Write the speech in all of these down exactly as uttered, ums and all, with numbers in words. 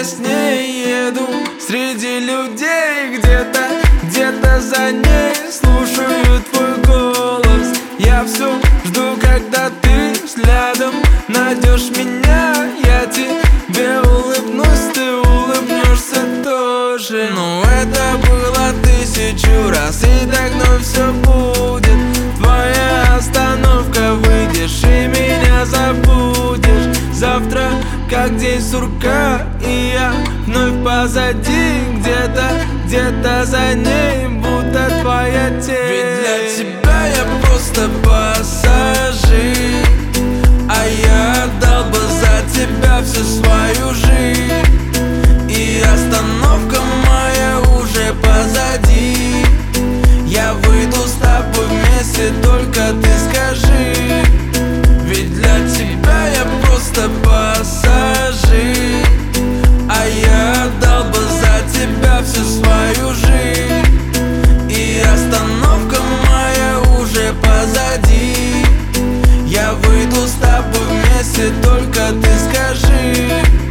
с ней еду среди людей. Где-то, где-то за ней слушаю твой голос. Я все жду, когда ты взглядом найдешь меня. Я тебе улыбнусь, ты улыбнешься тоже. Но это было тысячу раз, и так вновь все будет. Твоя остановка, выйдешь и меня забудешь. Завтра как день сурка, и я вновь позади. Где-то, где-то за ней будто твоя тень. Ведь для тебя я просто пассажир, а я отдал бы за тебя всю свою жизнь. И остановка моя уже позади. Я выйду с тобой вместе, только ты скажи. Ведь для тебя я просто пассажир, а я отдал бы за тебя всю свою жизнь. И остановка моя уже позади. Я выйду с тобой вместе, только ты скажи.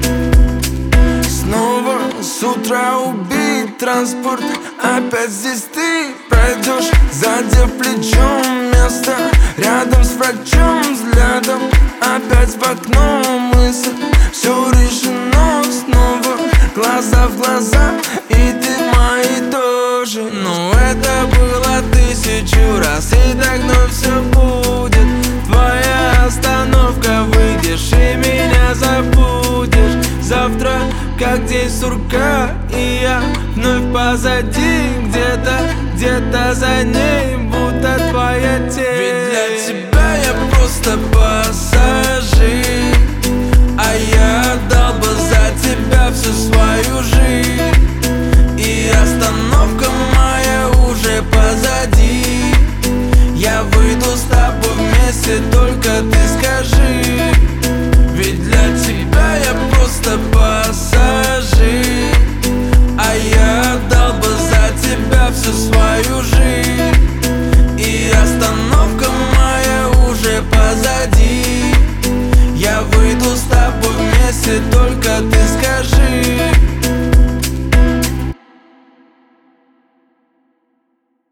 Снова с утра убит транспорт, опять здесь ты пройдешь, задев плечом место рядом с врачом. Взглядом опять в окно мысль, все решено снова, глаза в глаза, и ты мои тоже. Но это было тысячу раз, и так вновь все будет. Твоя остановка, выйдешь и меня забудешь. Завтра как день сурка, и я вновь позади. Где-то, где-то за ней будто твоя тень. Ведь для тебя я просто пассажир, а я отдал бы за тебя всю свою жизнь. И остановка моя уже позади. Я выйду с тобой вместе, только ты скажи. Ведь для тебя я просто пассажир, а я отдал бы за тебя всю свою жизнь. И остановка моя уже позади. Я выйду с тобой вместе, только ты скажи.